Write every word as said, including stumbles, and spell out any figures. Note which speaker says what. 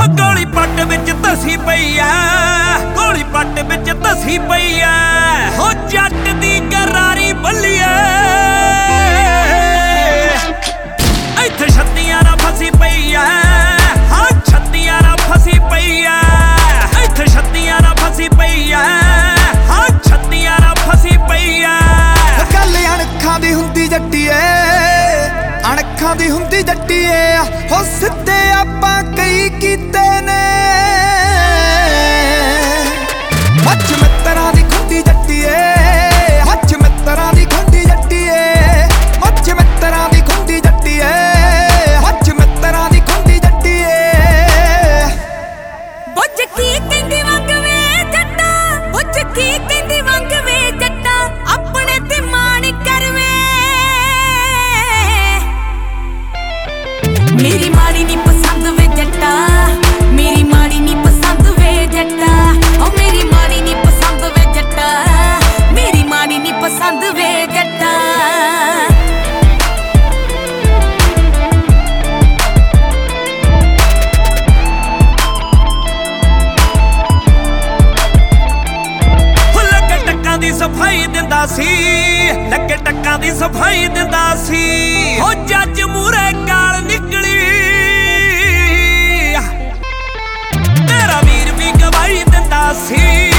Speaker 1: हो गोली पट विच धसी पई ऐ, गोली पट विच धसी पई ऐ, हो जट दी करारी बल्लिए इत्थे छत्तियां ना फसी पई ऐ, हाँ छत्तियां ना फसी पई ऐ, इत्थे छत्तियां ना फसी पई ऐ, हाँ छत्तियां ना फसी पई ऐ।
Speaker 2: गल अणखां दी हुंदी जट्टीए, अणखां दी हुंदी जट्टीए, हो सिद्धे आपां कई कीते ने। मच मित्तरां दी खुंदी जट्टीए, मच मित्तरां दी खुंदी जट्टीए, मच मित्तरां दी खुंदी जट्टीए, मच मित्तरां दी खुंदी जट्टीए।
Speaker 3: बुझ की कहंदी वंग वे जट्टा, बुझ की कहंदी वंग वे जट्टा, अपने ते मान कर वे। मेरी माड़ी नी पसंद वे जट्टा, मेरी माड़ी नी पसंद वे जट्टा, ओ मेरी माड़ी नी पसंद वे जट्टा, मेरी माड़ी नी पसंद वे जट्टा।
Speaker 1: लगे टक्कां दी सफाई दिंदा सी, लगे टक्कां दी सफाई दिंदा सी, हो जज मूरे गाल निकली मेरा वीर भी गवाही दिंदा सी।